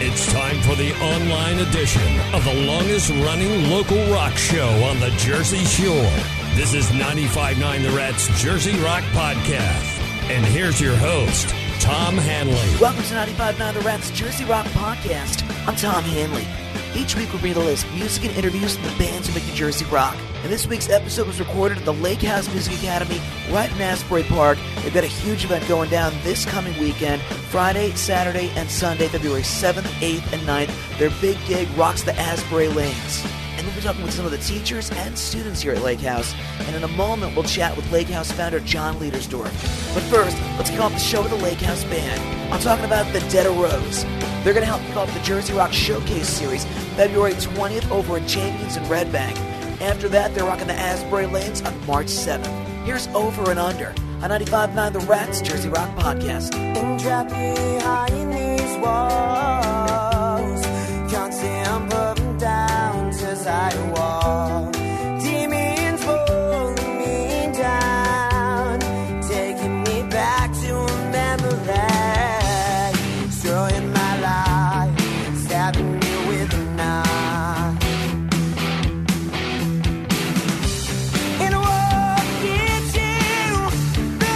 It's time for the online edition of the longest-running local rock show on the Jersey Shore. This is 95.9 The Rat's Jersey Rock Podcast. And here's your host, Tom Hanley. Welcome to 95.9 The Rat's Jersey Rock Podcast. I'm Tom Hanley. Each week we'll bring you the latest music and interviews from the bands who make New Jersey rock. And this week's episode was recorded at the Lake House Music Academy right in Asbury Park. They've got a huge event going down this coming weekend, Friday, Saturday, and Sunday, February 7th, 8th, and 9th. Their big gig rocks the Asbury Lanes. And we'll be talking with some of the teachers and students here at Lake House. And in a moment, we'll chat with Lake House founder John Leadersdorf. But first, let's kick off the show with the Lake House Band. I'm talking about the Dead of Rose. They're going to help kick off the Jersey Rock Showcase Series February 20th over at Jamie's in Red Bank. After that, they're rocking the Asbury Lanes on March 7th. Here's Over and Under on 95.9 The Rat's Jersey Rock Podcast. Trapped behind these walls, can't see I'm putting down as I walk. Demons pulling me down, taking me back to a memory, destroying my life, stabbing me with a knife. And what gives you the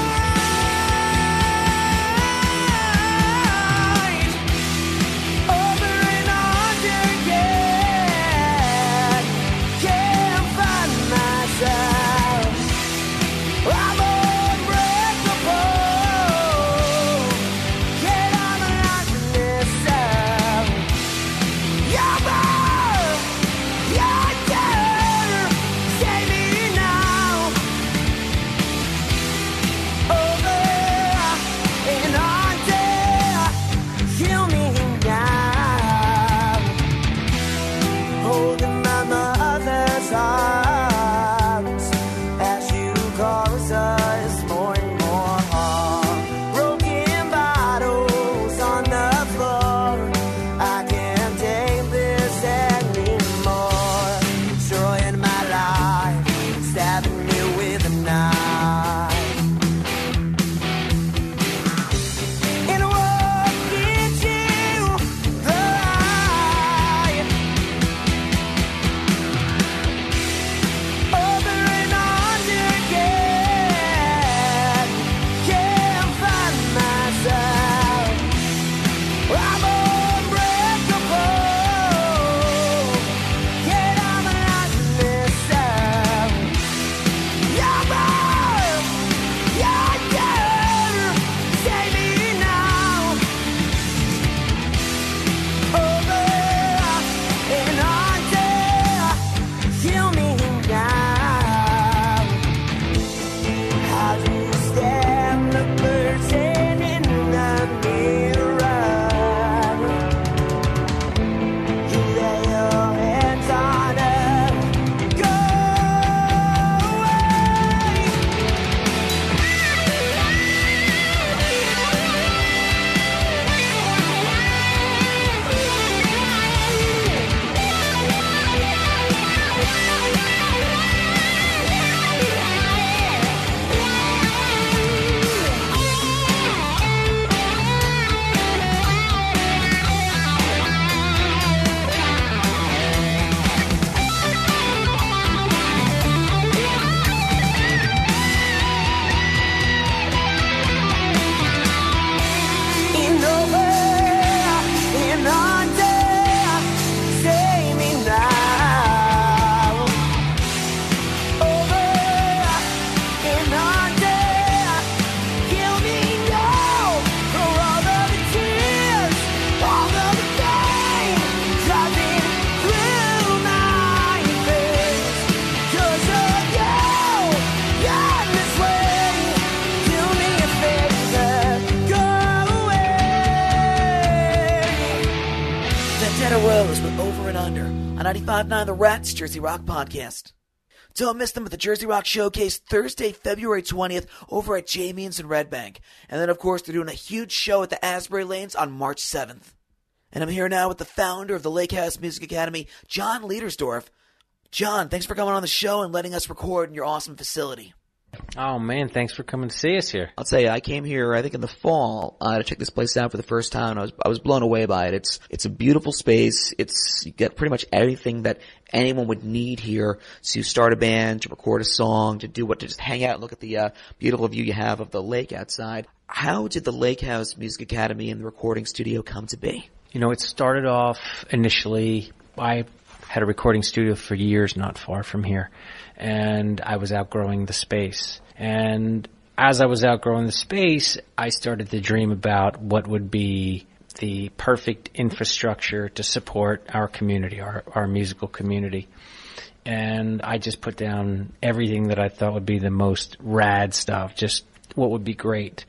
right over and under again? Can't find myself. I'm unbreakable. Yet I'm alive in this cell. You're wrong. You're dead. Save me now. Over and under. Kill me now. Holding my mother's arms as you cause us more and more harm. Broken bottles on the floor. I can't take this anymore. Destroying my life, stabbing me with a knife. And what gives you the right over and under again? Can't find myself. I'm unbreakable. Yet I'm alive in this cell. You're wrong. You're dead. Save me now. Over and under. Kill me now. How do you stand the person in the mirror? You lay your hands on her. Go away. And over and under, save me now. Over and under, kill me now. For all of the tears, all of the pain, driving through my veins. 'Cause of you, you're this way. Do me a favor, go away. The Dead of Rose with Over and Under on 95.9 The Rat's Jersey Rock Podcast. Don't miss them at the Jersey Rock Showcase Thursday, February 20th over at Jamie's in Red Bank. And then, of course, they're doing a huge show at the Asbury Lanes on March 7th. And I'm here now with the founder of the Lake House Music Academy, John Leadersdorf. John, thanks for coming on the show and letting us record in your awesome facility. Oh, man, thanks for coming to see us here. I'll tell you, I came here, I think in the fall, to check this place out for the first time. I was blown away by it. It's a beautiful space. You get pretty much everything that anyone would need here to start a band, to record a song, to just hang out and look at the, beautiful view you have of the lake outside. How did the Lake House Music Academy and the recording studio come to be? You know, it started off initially, I had a recording studio for years not far from here, and I was outgrowing the space. And as I was outgrowing the space, I started to dream about what would be the perfect infrastructure to support our community, our musical community. And I just put down everything that I thought would be the most rad stuff, just what would be great.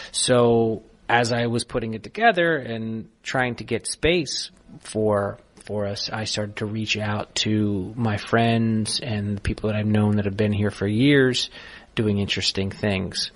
So as I was putting it together and trying to get space for us, I started to reach out to my friends and the people that I've known that have been here for years doing interesting things.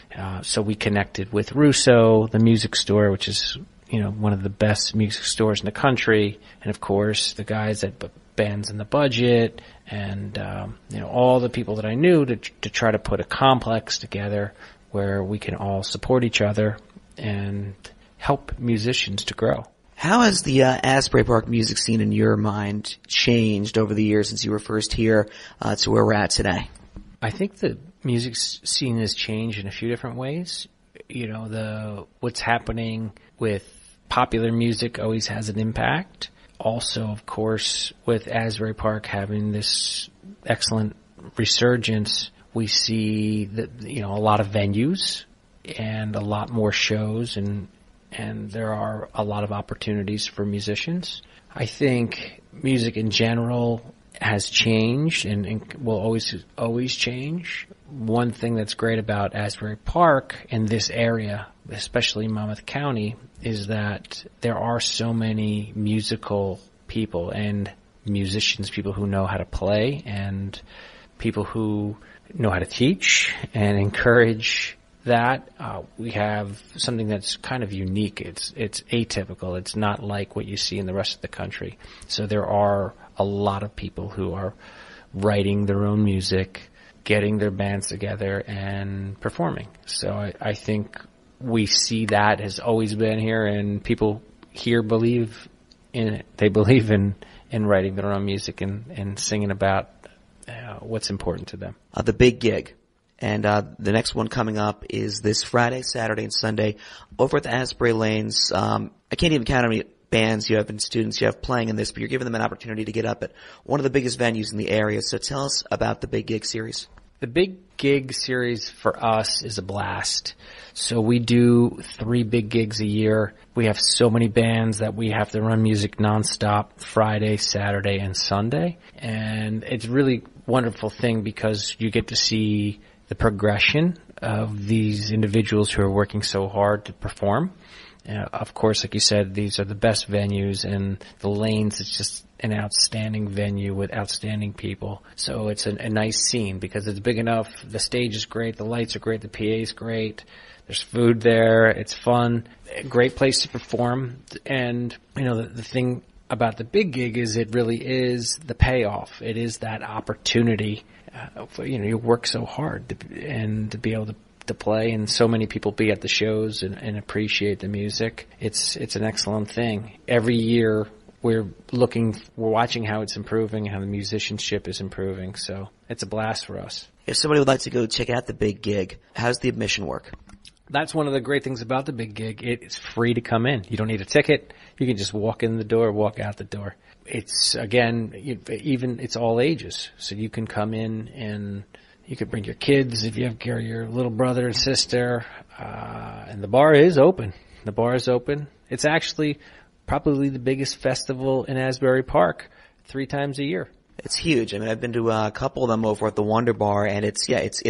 So we connected with Russo, the music store, which is, you know, one of the best music stores in the country. And of course, the guys at Bands in the Budget and, you know, all the people that I knew to try to put a complex together where we can all support each other and help musicians to grow. How has the Asbury Park music scene in your mind changed over the years since you were first here to where we're at today? I think the music scene has changed in a few different ways. You know, what's happening with popular music always has an impact. Also, of course, with Asbury Park having this excellent resurgence, we see that, you know, a lot of venues and a lot more shows, and there are a lot of opportunities for musicians. I think music in general has changed and will always change. One thing that's great about Asbury Park in this area, especially Monmouth County, is that there are so many musical people and musicians, people who know how to play and people who know how to teach and encourage that. We have something that's kind of unique. It's atypical. It's not like what you see in the rest of the country. So there are a lot of people who are writing their own music, getting their bands together and performing. So I think we see that has always been here, and people here believe in it. They believe in writing their own music and singing about what's important to them. The big gig. And the next one coming up is this Friday, Saturday, and Sunday over at the Asbury Lanes. I can't even count how many bands you have and students you have playing in this, but you're giving them an opportunity to get up at one of the biggest venues in the area. So tell us about the Big Gig Series. The Big Gig Series for us is a blast. So we do 3 big gigs a year. We have so many bands that we have to run music nonstop Friday, Saturday, and Sunday. And it's really a wonderful thing because you get to see the progression of these individuals who are working so hard to perform. Of course, like you said, these are the best venues, and the Lanes is just an outstanding venue with outstanding people. So it's a nice scene because it's big enough. The stage is great. The lights are great. The PA is great. There's food there. It's fun. A great place to perform. And, you know, the thing about the big gig is it really is the payoff. It is that opportunity. You know, you work so hard to be able to play, and so many people be at the shows and appreciate the music. It's an excellent thing. Every year we're watching how it's improving, how the musicianship is improving. So it's a blast for us. If somebody would like to go check out the Big Gig, how's the admission work? That's one of the great things about the Big Gig. It's free to come in. You don't need a ticket. You can just walk in the door, walk out the door. It's, again, it's all ages. So you can come in and you could bring your kids if you have your little brother and sister. And the bar is open. The bar is open. It's actually probably the biggest festival in Asbury Park 3 times a year. It's huge. I mean, I've been to a couple of them over at the Wonder Bar, and it's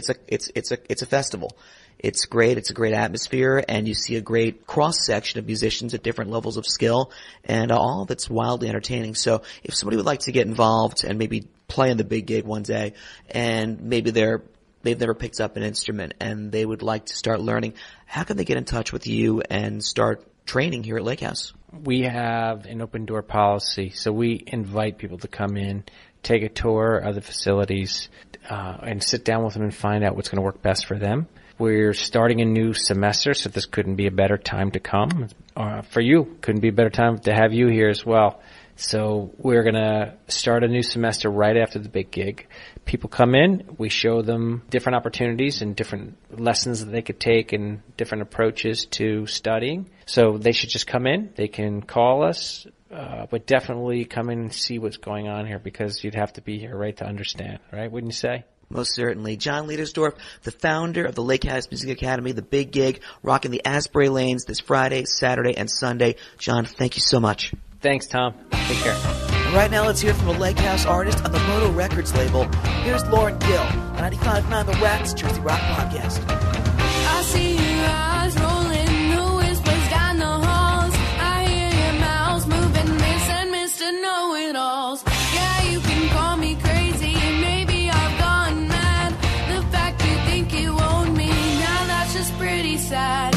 a festival. It's great. It's a great atmosphere, and you see a great cross-section of musicians at different levels of skill, and all of it's wildly entertaining. So if somebody would like to get involved and maybe play in the Big Gig one day, and maybe they've never picked up an instrument and they would like to start learning, how can they get in touch with you and start training here at Lake House? We have an open door policy, so we invite people to come in take a tour of the facilities, and sit down with them and find out what's going to work best for them. We're starting a new semester, so this couldn't be a better time to come. For you, couldn't be a better time to have you here as well. So we're going to start a new semester right after the big gig. People come in, we show them different opportunities and different lessons that they could take and different approaches to studying. So they should just come in. They can call us, but definitely come in and see what's going on here, because you'd have to be here, right, to understand, right? Wouldn't you say? Most certainly. John Liedersdorf, the founder of the Lake House Music Academy, the big gig, rocking the Asbury Lanes this Friday, Saturday, and Sunday. John, thank you so much. Thanks, Tom. Take care. And right now, let's hear from a Lake House artist on the Moto Records label. Here's Lauren Gill on 95.9 The Rats Jersey Rock Podcast. I see your eyes rolling, no whispers down the halls. I hear your mouths moving, miss and Mr. Know-it-alls. Yeah, you can call me crazy, maybe I've gone mad. The fact you think you own me, now that's just pretty sad.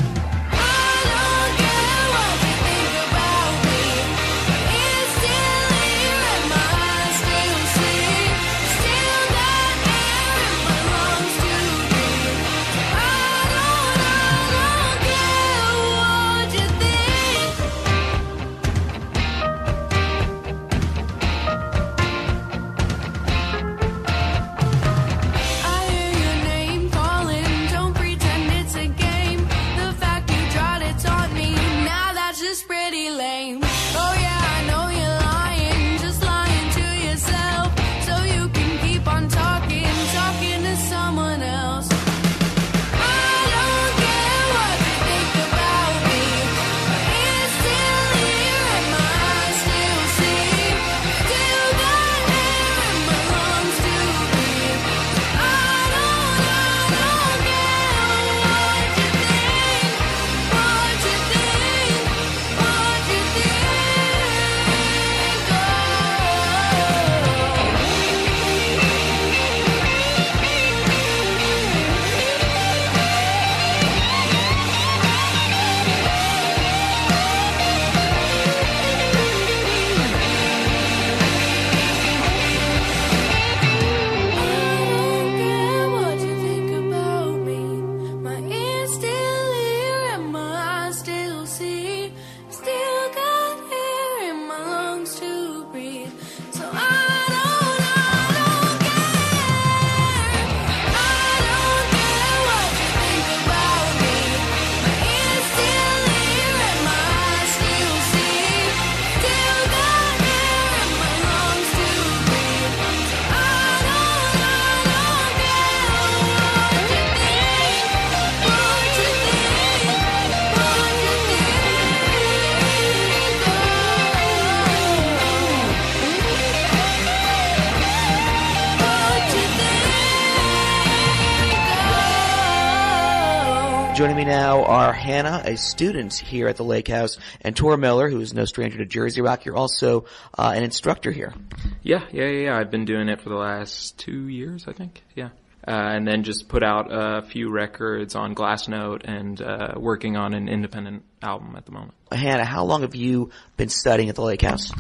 Joining me now are Hannah, a student here at the Lake House, and Tora Miller, who is no stranger to Jersey Rock. You're also an instructor here. Yeah. I've been doing it for the last 2 years, I think. Yeah. And then just put out a few records on Glassnote and working on an independent album at the moment. Hannah, how long have you been studying at the Lake House?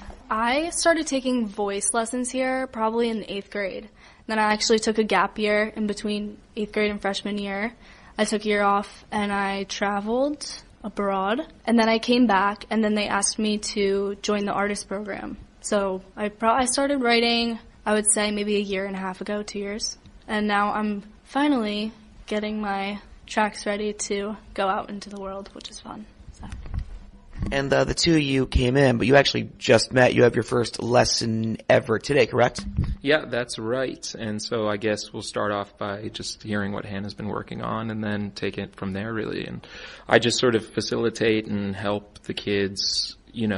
I started taking voice lessons here probably in 8th grade. Then I actually took a gap year in between 8th grade and freshman year. I took a year off and I traveled abroad. And then I came back and then they asked me to join the artist program. So I started writing, I would say maybe a year and a half ago, 2 years. And now I'm finally getting my tracks ready to go out into the world, which is fun. So. And the two of you came in, but you actually just met. You have your first lesson ever today, correct? Yeah, that's right. And so I guess we'll start off by just hearing what Hannah's been working on and then take it from there, really. And I just sort of facilitate and help the kids,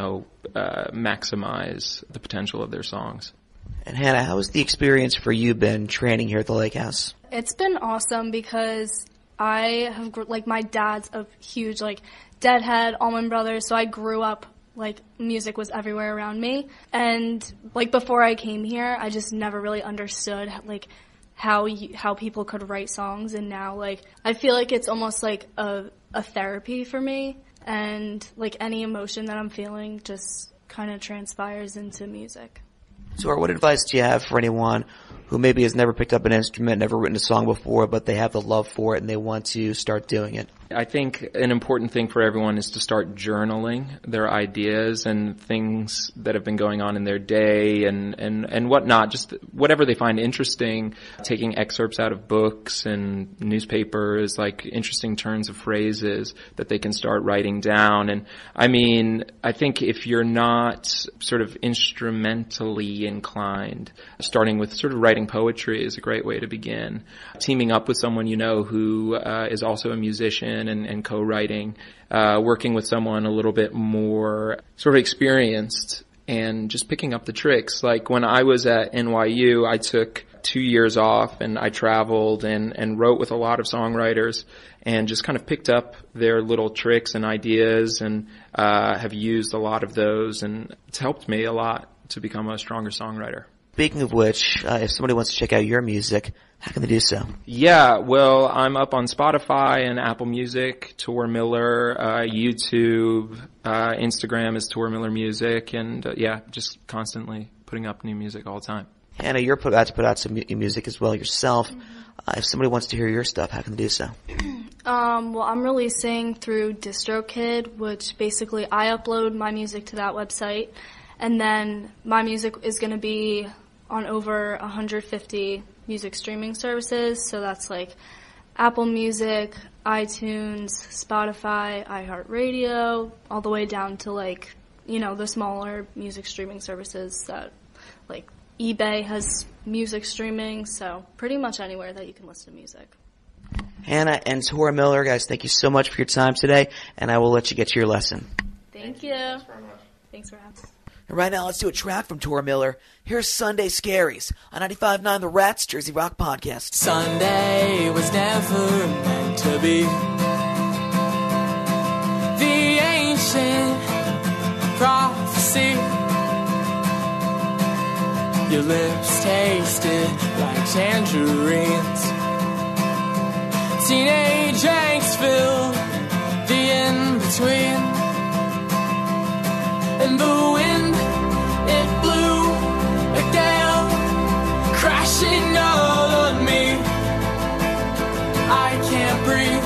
maximize the potential of their songs. And Hannah, how has the experience for you been training here at the Lake House? It's been awesome because I have, my dad's a huge, Deadhead, Allman Brothers, so I grew up, music was everywhere around me. And, before I came here, I just never really understood, how people could write songs. And now, I feel like it's almost like a therapy for me. And, any emotion that I'm feeling just kind of transpires into music. So, what advice do you have for anyone who maybe has never picked up an instrument, never written a song before, but they have the love for it and they want to start doing it? I think an important thing for everyone is to start journaling their ideas and things that have been going on in their day and whatnot, just whatever they find interesting, taking excerpts out of books and newspapers, like interesting turns of phrases that they can start writing down. And I mean, I think if you're not sort of instrumentally inclined, starting with sort of writing poetry is a great way to begin. Teaming up with someone you know who is also a musician and co-writing, working with someone a little bit more sort of experienced and just picking up the tricks. Like when I was at NYU, I took 2 years off and I traveled and wrote with a lot of songwriters and just kind of picked up their little tricks and ideas and have used a lot of those, and it's helped me a lot to become a stronger songwriter. Speaking of which, if somebody wants to check out your music, how can they do so? Yeah, well, I'm up on Spotify and Apple Music, Tor Miller, YouTube, Instagram is Tor Miller Music, and yeah, just constantly putting up new music all the time. Hannah, you're about to put out some music as well yourself. If somebody wants to hear your stuff, how can they do so? Well, I'm releasing through DistroKid, which basically I upload my music to that website, and then my music is going to be on over 150 music streaming services, so that's like Apple Music, iTunes, Spotify, iHeartRadio, all the way down to like, you know, the smaller music streaming services that like eBay has music streaming, so pretty much anywhere that you can listen to music. Hannah and Tor Miller, guys, thank you so much for your time today, and I will let you get to your lesson. Thank you. Thanks very much. Thanks for having me. And right now, let's do a track from Tor Miller. Here's Sunday Scaries on 95.9 The Rats Jersey Rock Podcast. Sunday was never meant to be. The ancient prophecy. Your lips tasted like tangerines. Teenage angst filled the in-between. And the wind, it blew a gale, crashing all on me. I can't breathe.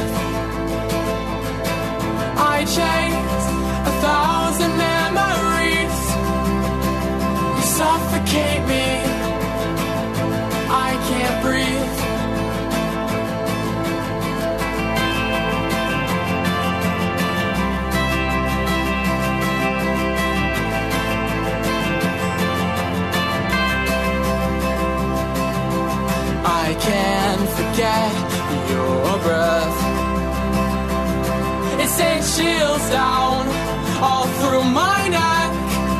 I chase 1,000 memories. You suffocate me. I can't breathe. I can't forget your breath. It sends chills down all through my neck.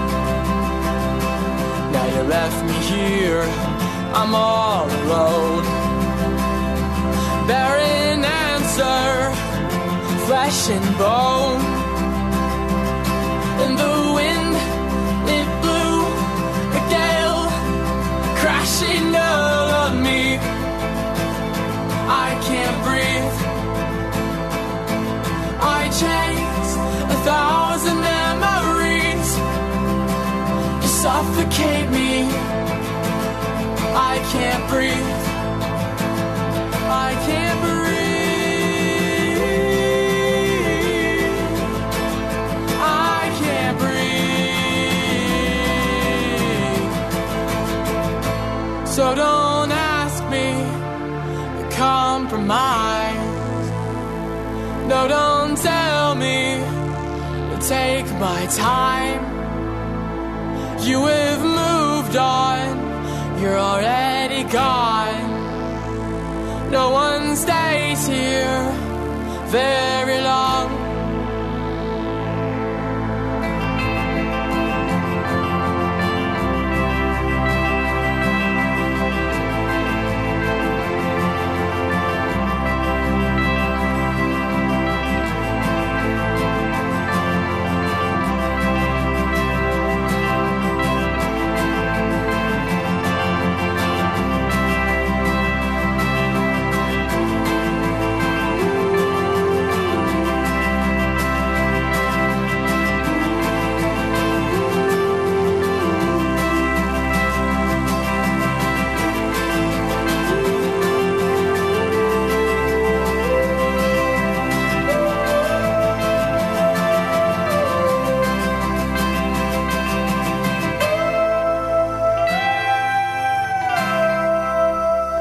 Now you left me here, I'm all alone. Barren answer, flesh and bone. And the wind, it blew a gale, crashing all on me. I can't breathe. I chase 1,000 memories. You suffocate me. I can't breathe. I can't breathe. I can't breathe. So don't ask me compromise. No, don't tell me to take my time. You have moved on, you're already gone. No one stays here very long.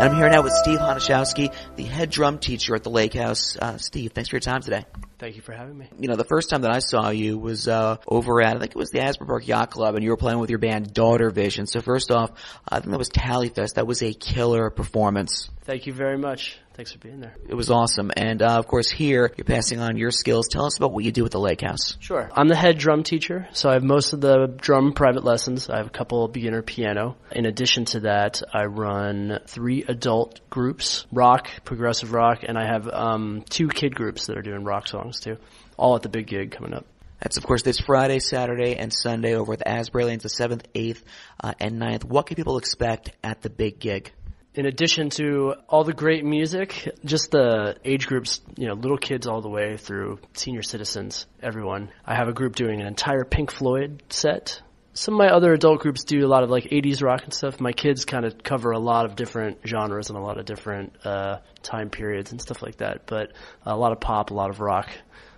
I'm here now with Steve Honashowski, the head drum teacher at the Lake House. Steve, thanks for your time today. Thank you for having me. You know, the first time that I saw you was over at, I think it was the Asbury Park Yacht Club, and you were playing with your band Daughter Vision. So first off, I think that was Tallyfest. That was a killer performance. Thank you very much. Thanks for being there. It was awesome. And of course here, you're passing on your skills. Tell us about what you do at the Lake House. Sure. I'm the head drum teacher, so I have most of the drum private lessons. I have a couple beginner piano. In addition to that, I run 3 adult groups, rock, progressive rock, and I have 2 kid groups that are doing rock songs too, all at the big gig coming up. That's, of course, this Friday, Saturday, and Sunday over at the Asbury Lanes, the 7th, 8th, and 9th. What can people expect at the big gig? In addition to all the great music, just the age groups, you know, little kids all the way through senior citizens, everyone. I have a group doing an entire Pink Floyd set. Some of my other adult groups do a lot of like 80s rock and stuff. My kids kind of cover a lot of different genres and a lot of different time periods and stuff like that. But a lot of pop, a lot of rock,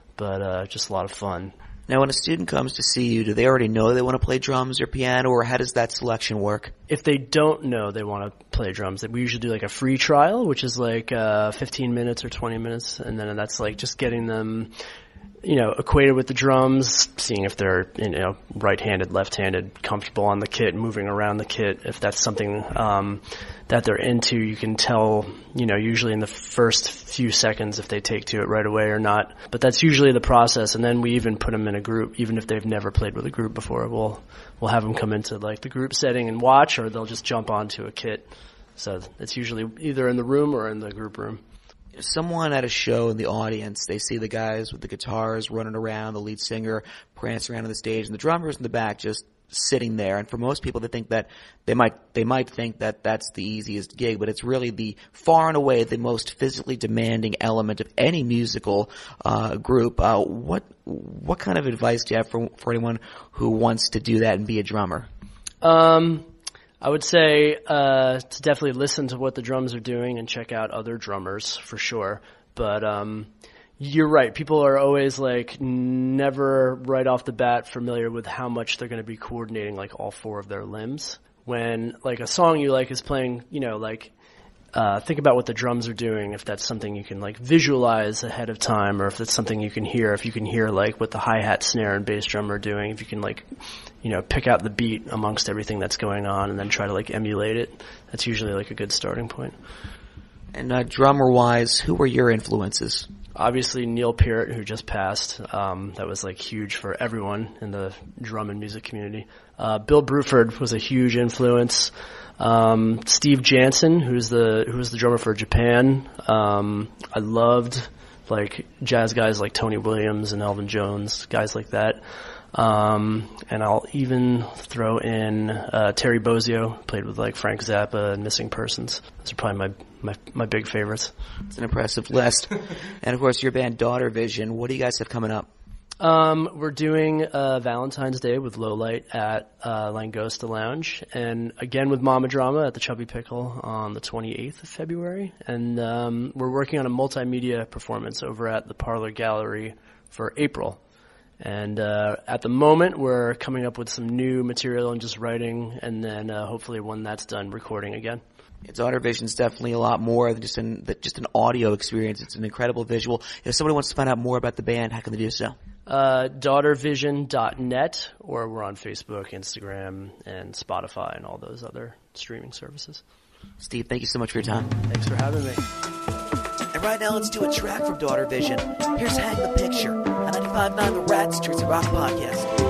but just a lot of fun. Now, when a student comes to see you, do they already know they want to play drums or piano, or how does that selection work? If they don't know they want to play drums, we usually do like a free trial, which is like 15 minutes or 20 minutes, and then that's like just getting them, you know, acquainted with the drums, seeing if they're, you know, right-handed, left-handed, comfortable on the kit, moving around the kit. If that's something that they're into, you can tell, you know, usually in the first few seconds if they take to it right away or not. But that's usually the process, and then we even put them in a group, even if they've never played with a group before. We'll have them come into like the group setting and watch, or they'll just jump onto a kit. So it's usually either in the room or in the group room. Someone at a show in the audience, they see the guys with the guitars running around, the lead singer prancing around on the stage, and the drummers in the back just sitting there. And for most people, they think that they might think that that's the easiest gig, but it's really the far and away the most physically demanding element of any musical group. What kind of advice do you have for anyone who wants to do that and be a drummer? I would say to definitely listen to what the drums are doing and check out other drummers for sure. But you're right. People are always like never right off the bat familiar with how much they're going to be coordinating like all 4 of their limbs. When like a song you like is playing, you know, like think about what the drums are doing, if that's something you can like visualize ahead of time, or if it's something you can hear, if you can hear like what the hi-hat, snare, and bass drum are doing, if you can like, you know, pick out the beat amongst everything that's going on and then try to like emulate it. That's usually like a good starting point. And drummer-wise, who were your influences? Obviously Neil Peart, who just passed. That was like huge for everyone in the drum and music community. Bill Bruford was a huge influence. Steve Jansen, who was the drummer for Japan. I loved like jazz guys like Tony Williams and Elvin Jones, guys like that. And I'll even throw in Terry Bozzio, played with like Frank Zappa and Missing Persons. Those are probably my big favorites. It's an impressive list. And of course your band Daughter Vision. What do you guys have coming up? We're doing Valentine's Day with Lowlight at Langosta Lounge, and again with Mama Drama at the Chubby Pickle on the 28th of February. And we're working on a multimedia performance over at the Parlor Gallery for April. And at the moment, we're coming up with some new material and just writing, and then hopefully when that's done, recording again. Daughter Vision is definitely a lot more than just an audio experience. It's an incredible visual. If somebody wants to find out more about the band, how can they do so? Daughtervision.net, or we're on Facebook, Instagram, and Spotify, and all those other streaming services. Steve, thank you so much for your time. Thanks for having me. And right now, let's do a track from Daughter Vision. Here's Hang the Picture on 95.9 The Rats Jersey Rock Podcast.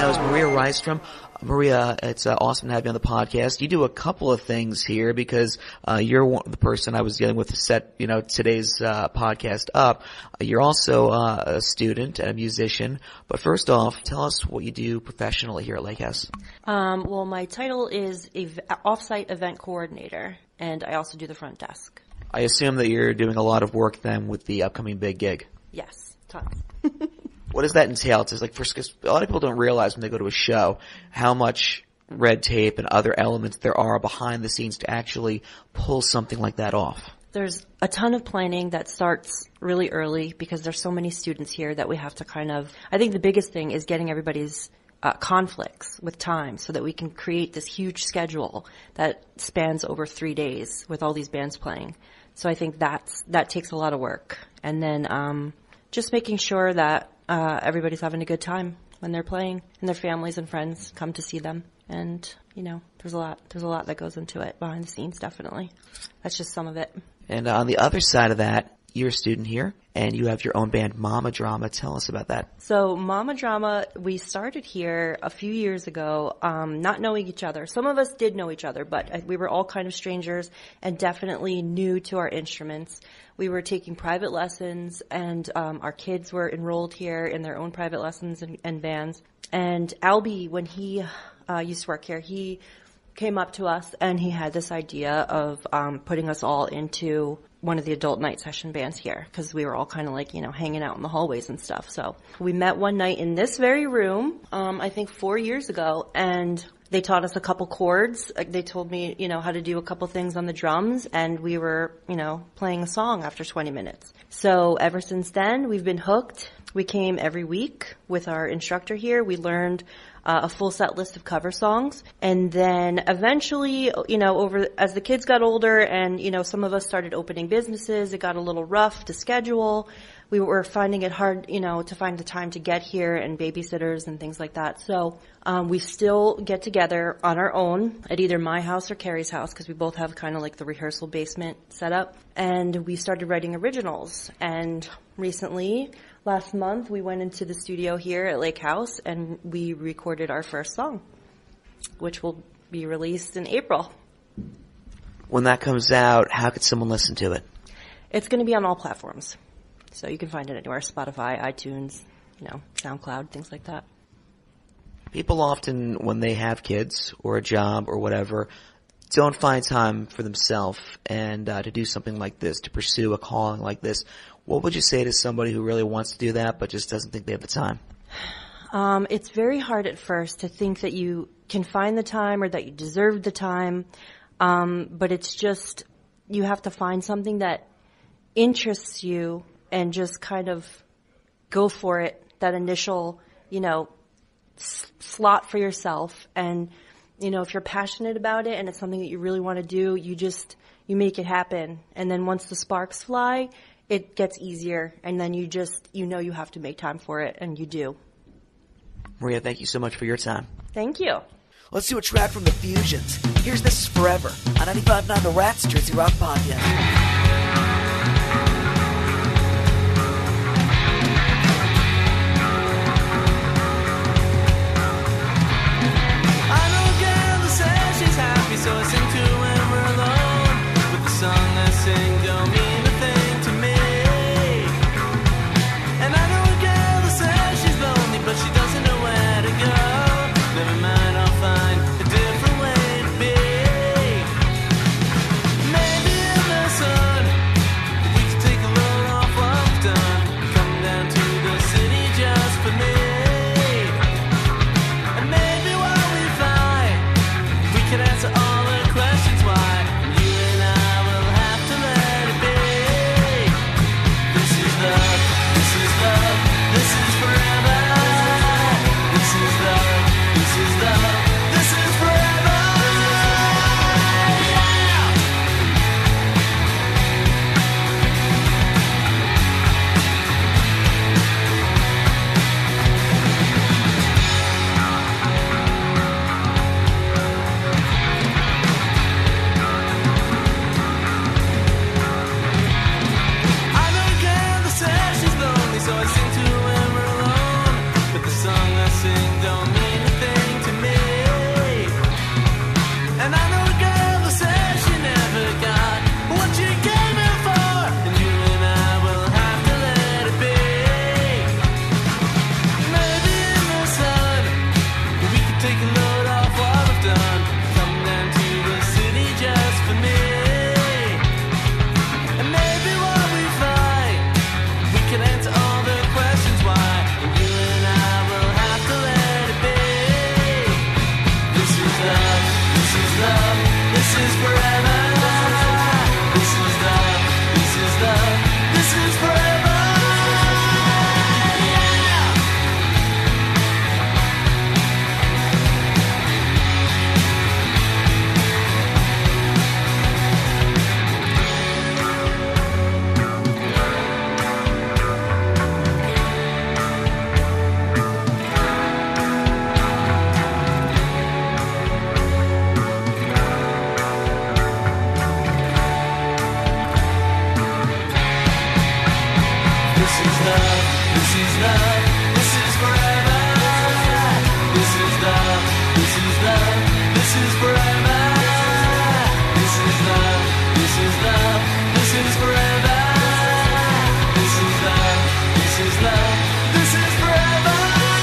now is Maria Rystrom. Maria, it's awesome to have you on the podcast. You do a couple of things here because you're the person I was dealing with to set today's podcast up. You're also a student and a musician. But first off, tell us what you do professionally here at Lake House. Well, my title is Offsite Event Coordinator, and I also do the front desk. I assume that you're doing a lot of work then with the upcoming big gig. Yes, tons. What does that entail? It's like, because a lot of people don't realize when they go to a show how much red tape and other elements there are behind the scenes to actually pull something like that off. There's a ton of planning that starts really early because there's so many students here that we have to I think the biggest thing is getting everybody's conflicts with time so that we can create this huge schedule that spans over 3 days with all these bands playing. So I think that takes a lot of work. And then just making sure that everybody's having a good time when they're playing and their families and friends come to see them. And, there's a lot that goes into it behind the scenes, definitely. That's just some of it. And on the other side of that, you're a student here and you have your own band, Mama Drama. Tell us about that. So Mama Drama, we started here a few years ago, not knowing each other. Some of us did know each other, but we were all kind of strangers and definitely new to our instruments. We were taking private lessons, and our kids were enrolled here in their own private lessons and bands. And Albie, when he used to work here, he came up to us and he had this idea of putting us all into one of the adult night session bands here because we were all kind of like, hanging out in the hallways and stuff. So we met one night in this very room, I think 4 years ago, and they taught us a couple chords. They told me, how to do a couple things on the drums, and we were, playing a song after 20 minutes. So ever since then, we've been hooked. We came every week with our instructor here. We learned a full set list of cover songs. And then eventually, as the kids got older and, some of us started opening businesses, it got a little rough to schedule. We were finding it hard, to find the time to get here and babysitters and things like that. So we still get together on our own at either my house or Carrie's house because we both have kind of like the rehearsal basement set up. And we started writing originals. And recently, last month, we went into the studio here at Lake House and we recorded our first song, which will be released in April. When that comes out, how could someone listen to it? It's going to be on all platforms. So you can find it anywhere, Spotify, iTunes, SoundCloud, things like that. People often, when they have kids or a job or whatever, don't find time for themselves and to do something like this, to pursue a calling like this. What would you say to somebody who really wants to do that but just doesn't think they have the time? It's very hard at first to think that you can find the time or that you deserve the time, but it's just you have to find something that interests you and just kind of go for it, that initial, slot for yourself. And, if you're passionate about it and it's something that you really want to do, you make it happen. And then once the sparks fly, it gets easier. And then you you have to make time for it, and you do. Maria, thank you so much for your time. Thank you. Let's do a track from the Fusions. Here's This Is Forever on 95.9 The Rats Jersey Rock Podcast. So I sing to when we're alone with the song I sing don't mean a thing to me. And I know a girl that says she's lonely but she doesn't know where to go. Never mind, I'll find a different way to be. Maybe in the sun we could take a load off what we've done, come down to the city just for me. And maybe while we fly we can answer all the questions love, this is love, this is forever. This is love, this is love, this is forever. This is love, this is love, this is forever. This is love, this is love, this is forever.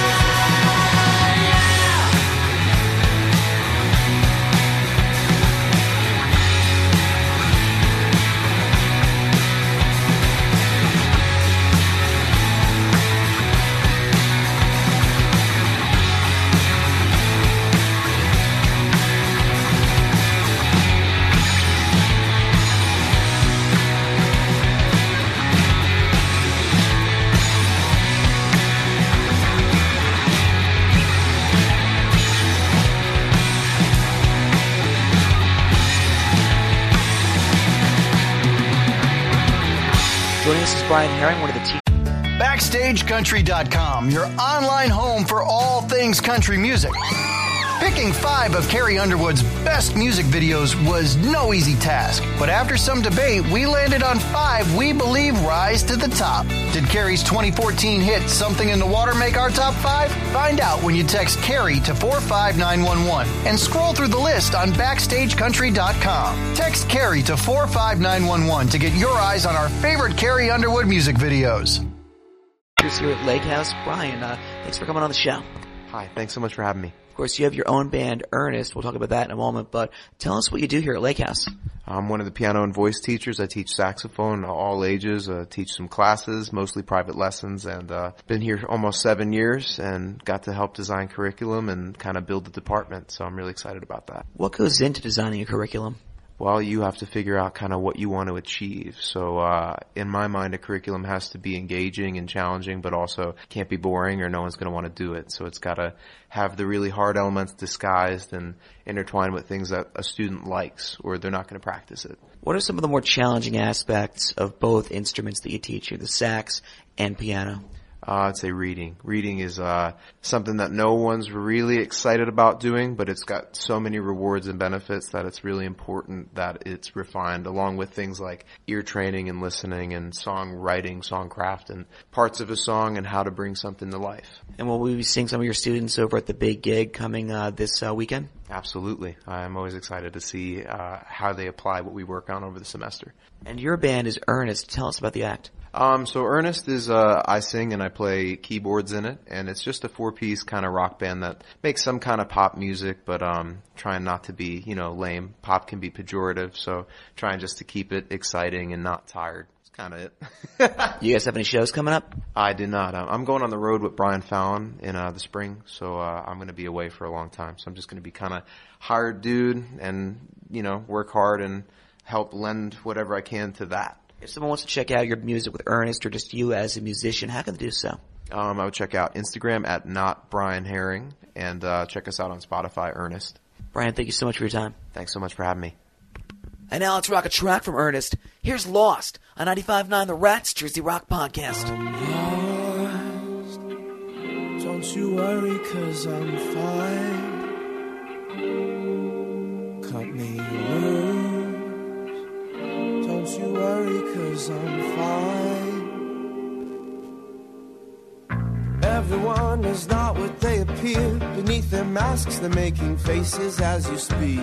Joining us is Brian Herring, one of the teachers. BackstageCountry.com, your online home for all things country music. Picking 5 of Carrie Underwood's best music videos was no easy task, but after some debate, we landed on 5 we believe rise to the top. Did Carrie's 2014 hit Something in the Water make our top 5? Find out when you text Carrie to 45911 and scroll through the list on BackstageCountry.com. Text Carrie to 45911 to get your eyes on our favorite Carrie Underwood music videos. Here at Lake House. Brian, thanks for coming on the show. Hi, thanks so much for having me. Of course, you have your own band, Ernest. We'll talk about that in a moment, but tell us what you do here at Lake House. I'm one of the piano and voice teachers. I teach saxophone, all ages, teach some classes, mostly private lessons, and been here almost 7 years and got to help design curriculum and kind of build the department, so I'm really excited about that. What goes into designing a curriculum? Well, you have to figure out kind of what you want to achieve. So, in my mind, a curriculum has to be engaging and challenging, but also can't be boring or no one's going to want to do it. So it's got to have the really hard elements disguised and intertwined with things that a student likes or they're not going to practice it. What are some of the more challenging aspects of both instruments that you teach here, the sax and piano? I'd say reading. Reading is something that no one's really excited about doing, but it's got so many rewards and benefits that it's really important that it's refined, along with things like ear training and listening and songwriting, songcraft, and parts of a song and how to bring something to life. And will we be seeing some of your students over at the big gig coming this weekend? Absolutely. I'm always excited to see how they apply what we work on over the semester. And your band is Ernest. Tell us about the act. So Ernest is, I sing and I play keyboards in it, and it's just a 4-piece kind of rock band that makes some kind of pop music, but, trying not to be, lame. Pop can be pejorative, so trying just to keep it exciting and not tired. It's kind of it. You guys have any shows coming up? I did not. I'm going on the road with Brian Fallon in, the spring, so, I'm going to be away for a long time. So I'm just going to be kind of hired dude and, work hard and help lend whatever I can to that. If someone wants to check out your music with Ernest or just you as a musician, how can they do so? I would check out Instagram at @NotBrianHerring and check us out on Spotify, Ernest. Brian, thank you so much for your time. Thanks so much for having me. And now let's rock a track from Ernest. Here's Lost on 95.9 The Rats Jersey Rock Podcast. Lost, don't you worry 'cause I'm fine. Cut me loose. Don't you worry 'cause I'm fine. Everyone is not what they appear. Beneath their masks they're making faces as you speak.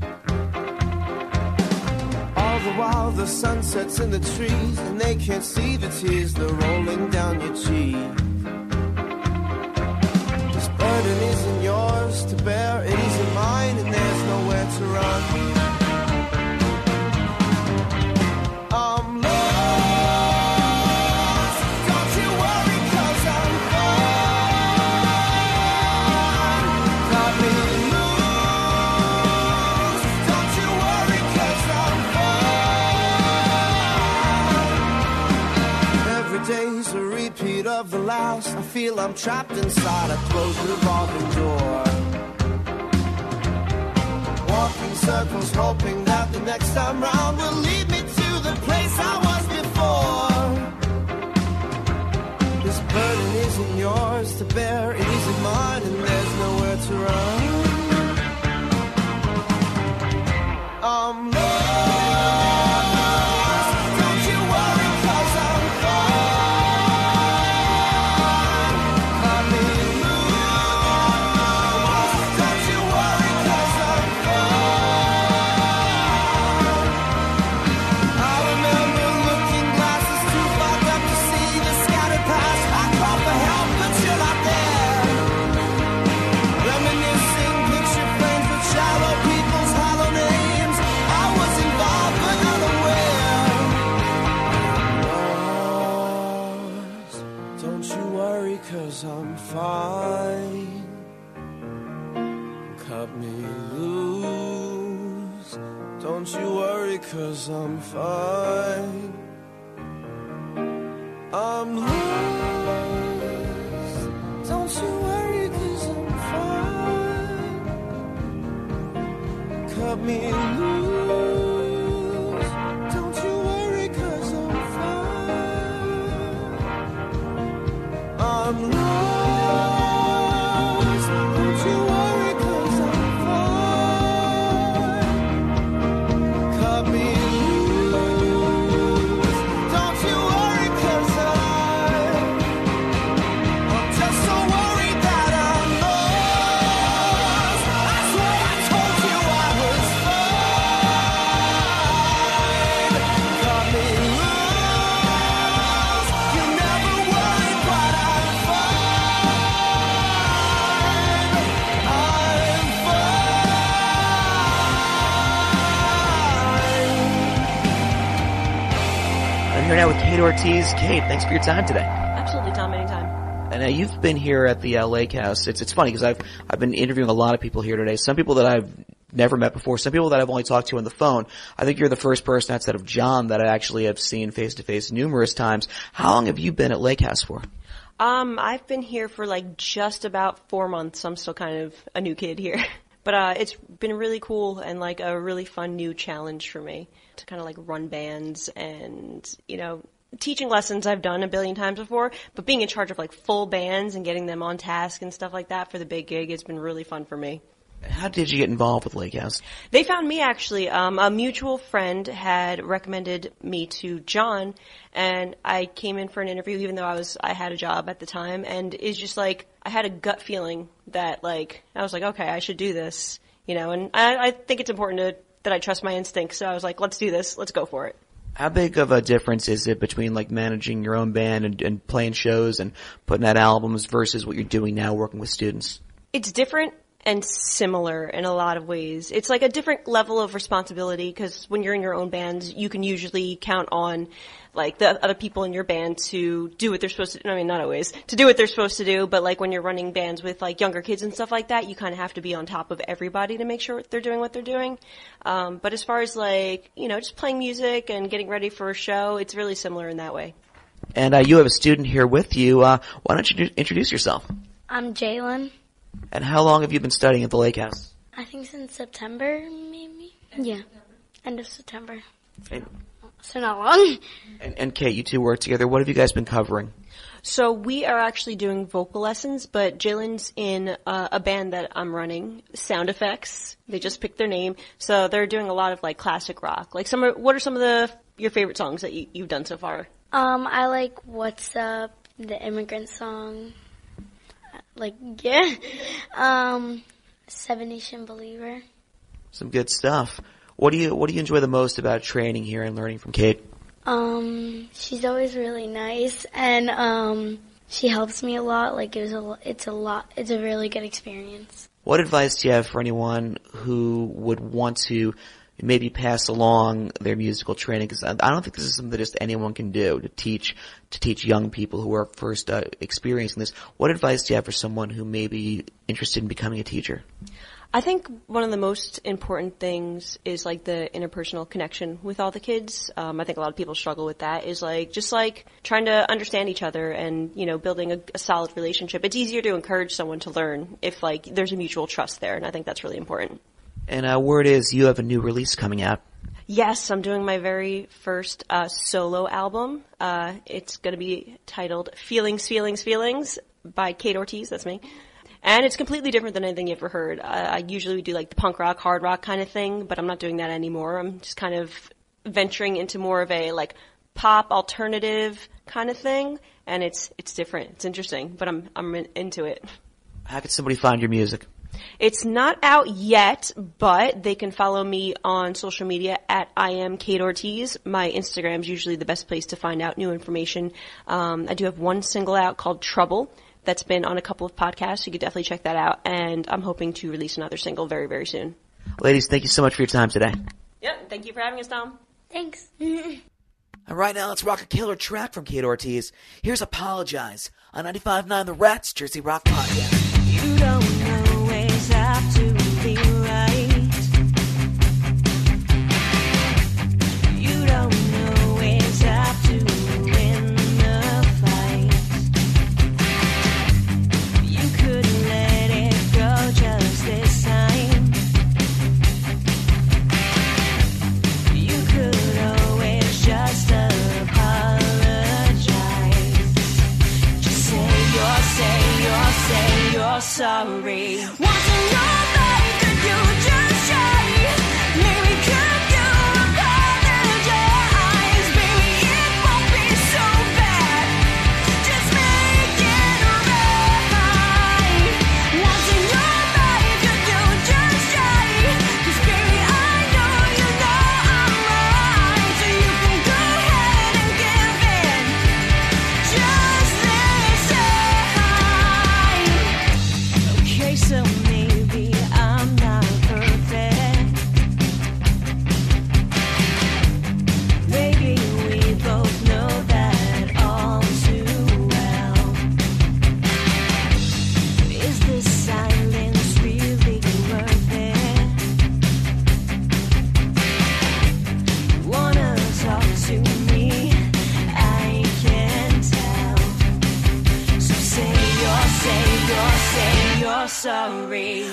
All the while the sun sets in the trees and they can't see the tears that are rolling down your cheek. This burden isn't yours to bear, it isn't mine, and there's nowhere to run. I'm lost, don't you worry 'cause I'm fine. Cut me loose, don't you worry 'cause I'm fine. Every day's a repeat of the last. I feel I'm trapped inside a closed revolving door. Walking circles hoping that the next time round will lead me to the place I was before. This burden isn't yours to bear, it isn't mine, and there's nowhere to run. I'm lost, don't you worry 'cause I'm fine. 'cause I'm fine. I'm lost. Don't you worry 'cause I'm fine. Cut me loose. Don't you worry 'cause I'm fine. I'm lost. Don't you worry 'cause I'm fine. Cut me loose. Don't you worry 'cause I'm just so worried that I'm lost. I swear I told you I was fine. Cut me loose. You never worried, but I'm fine. I'm I'm here now with Kate Ortiz. Kate, thanks for your time today. Absolutely, Tom, anytime. And you've been here at the Lake House. It's funny because I've been interviewing a lot of people here today. Some people that I've never met before. Some people that I've only talked to on the phone. I think you're the first person outside of John that I actually have seen face to face numerous times. How long have you been at Lake House for? I've been here for like just about 4 months. I'm still kind of a new kid here. But it's been really cool and like a really fun new challenge for me to kind of like run bands and, you know, teaching lessons I've done a billion times before, but being in charge of like full bands and getting them on task and stuff like that for the big gig, it's been really fun for me. How did you get involved with Lake House? They found me actually. A mutual friend had recommended me to John, and I came in for an interview even though I had a job at the time, and it's just like I had a gut feeling that like I was like, okay, I should do this, you know, and I think it's important that I trust my instincts. So I was like, let's do this, let's go for it. How big of a difference is it between like managing your own band and playing shows and putting out albums versus what you're doing now working with students? It's different and similar in a lot of ways. It's like a different level of responsibility because when you're in your own bands, you can usually count on like the other people in your band to do what they're supposed to. I mean, not always to do what they're supposed to do, but like when you're running bands with like younger kids and stuff like that, you kind of have to be on top of everybody to make sure they're doing what they're doing. But as far as like, you know, just playing music and getting ready for a show, it's really similar in that way. And you have a student here with you. Why don't you introduce yourself? I'm Jalen. And how long have you been studying at the Lake House? I think since September, maybe. Yeah, end of September. And, so not long. And Kate, you two work together. What have you guys been covering? So we are actually doing vocal lessons, but Jalen's in a band that I'm running, Sound Effects. They just picked their name, so they're doing a lot of like classic rock. Like what are some of your favorite songs that you've done so far? I like What's Up, the Immigrant Song. Like, yeah. Seven Nation Believer. Some good stuff. What do you enjoy the most about training here and learning from Kate? She's always really nice and she helps me a lot. Like it's a really good experience. What advice do you have for anyone who would want to maybe pass along their musical training? Because I don't think this is something that just anyone can do to teach young people who are first experiencing this. What advice do you have for someone who may be interested in becoming a teacher? I think one of the most important things is like the interpersonal connection with all the kids. I think a lot of people struggle with that, is like just like trying to understand each other and, you know, building a solid relationship. It's easier to encourage someone to learn if like there's a mutual trust there, and I think that's really important. And word is you have a new release coming out. Yes, I'm doing my very first solo album. It's going to be titled Feelings, Feelings, Feelings by Kate Ortiz. That's me. And it's completely different than anything you ever heard. I usually do like the punk rock, hard rock kind of thing, but I'm not doing that anymore. I'm just kind of venturing into more of a like pop alternative kind of thing, and it's different. It's interesting, but I'm into it. How can somebody find your music? It's not out yet, but they can follow me on social media at I am Kate Ortiz. My Instagram is usually the best place to find out new information. I do have one single out called Trouble that's been on a couple of podcasts. You could definitely check that out, and I'm hoping to release another single very, very soon. Ladies, thank you so much for your time today. Yep, thank you for having us, Tom. Thanks. All right, now let's rock a killer track from Kate Ortiz. Here's Apologize on 95.9 The Rats Jersey Rock Podcast. You don't always have to be right. sorry.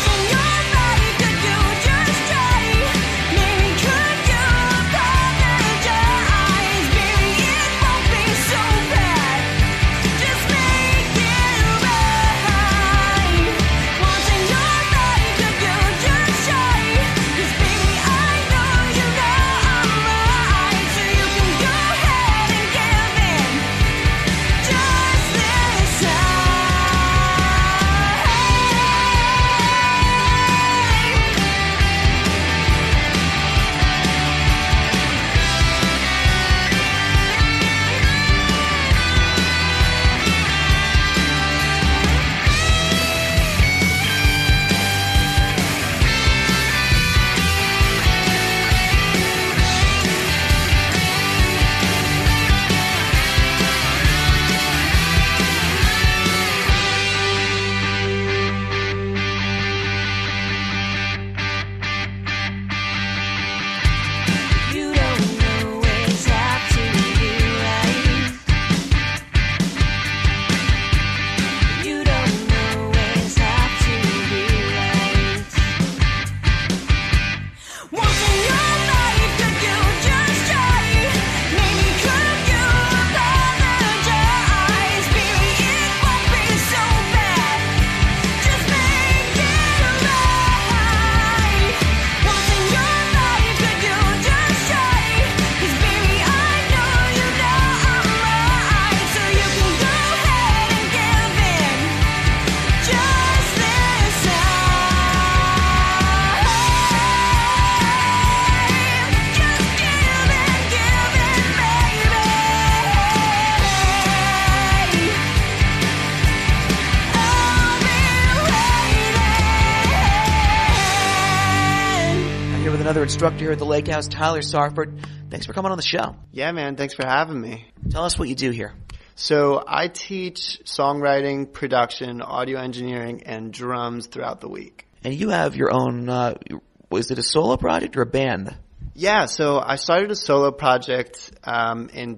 Another instructor here at the Lake House, Tyler Sarford. Thanks for coming on the show. Yeah, man. Thanks for having me. Tell us what you do here. So I teach songwriting, production, audio engineering, and drums throughout the week. And you have your own, was it a solo project or a band? Yeah, so I started a solo project in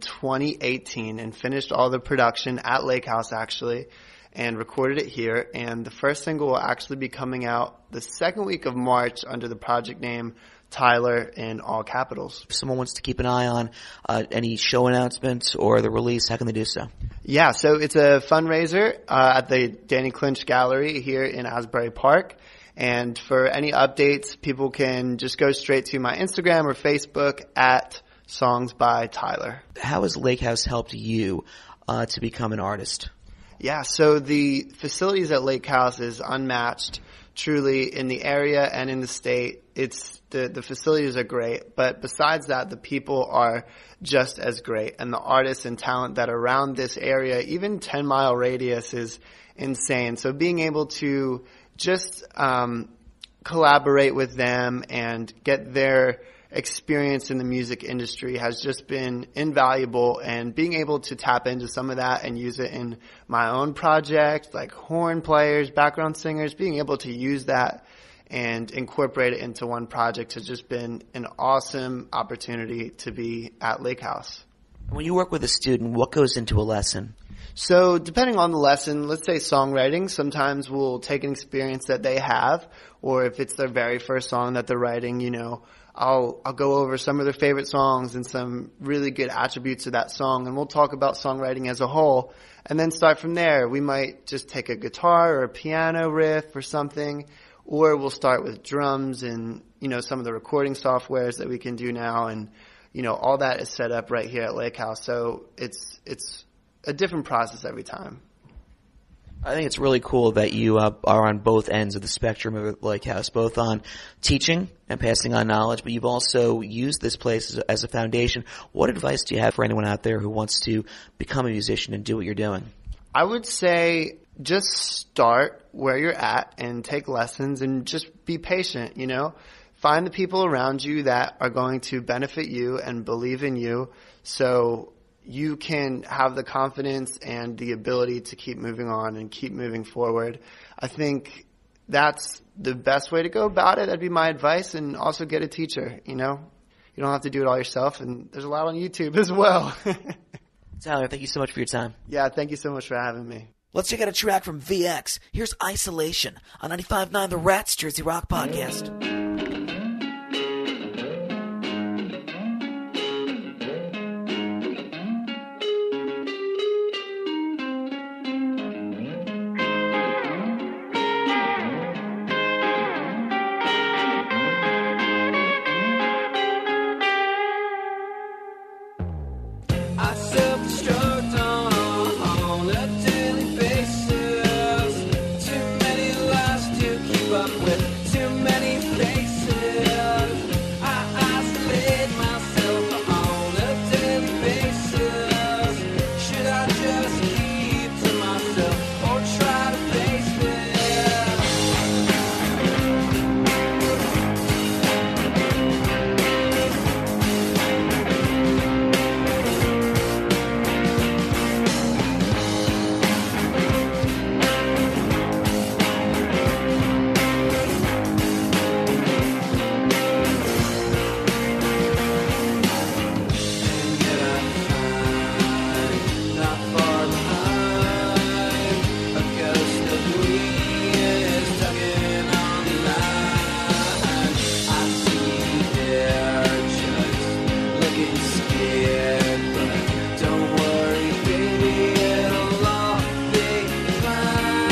2018 and finished all the production at Lake House, actually, and recorded it here. And the first single will actually be coming out the second week of March under the project name Tyler in all capitals. If someone wants to keep an eye on any show announcements or the release, how can they do so? Yeah, so it's a fundraiser at the Danny Clinch Gallery here in Asbury Park. And for any updates, people can just go straight to my Instagram or Facebook at Songs by Tyler. How has Lake House helped you to become an artist? Yeah, so the facilities at Lake House is unmatched, truly, in the area and in the state. It's the facilities are great, but besides that, the people are just as great. And the artists and talent that are around this area, even 10-mile radius, is insane. So being able to just collaborate with them and get their experience in the music industry has just been invaluable, and being able to tap into some of that and use it in my own project, like horn players, background singers, being able to use that and incorporate it into one project has just been an awesome opportunity to be at Lake House. When you work with a student, what goes into a lesson? So depending on the lesson, let's say songwriting, sometimes we'll take an experience that they have, or if it's their very first song that they're writing, you know, I'll go over some of their favorite songs and some really good attributes of that song, and we'll talk about songwriting as a whole, and then start from there. We might just take a guitar or a piano riff or something, or we'll start with drums and, you know, some of the recording softwares that we can do now, and, you know, all that is set up right here at Lake House. So it's a different process every time. I think it's really cool that you are on both ends of the spectrum of Lake House, both on teaching and passing on knowledge, but you've also used this place as a foundation. What advice do you have for anyone out there who wants to become a musician and do what you're doing? I would say just start where you're at and take lessons and just be patient, you know. Find the people around you that are going to benefit you and believe in you, so you can have the confidence and the ability to keep moving on and keep moving forward. I think that's the best way to go about it. That'd be my advice. And also get a teacher, you know. You don't have to do it all yourself, and there's a lot on YouTube as well. Tyler, thank you so much for your time. Yeah, thank you so much for having me. Let's check out a track from VX. Here's Isolation on 95.9 The Rats Jersey Rock Podcast. I self-destruct on a daily basis. Too many lies to keep up with, too many faces. I isolate myself on a daily basis. Should I just keep to myself or try to face it? Not far behind, a ghost of me is tugging on the line. I see they're just looking scared, but don't worry, baby, it'll all be fine.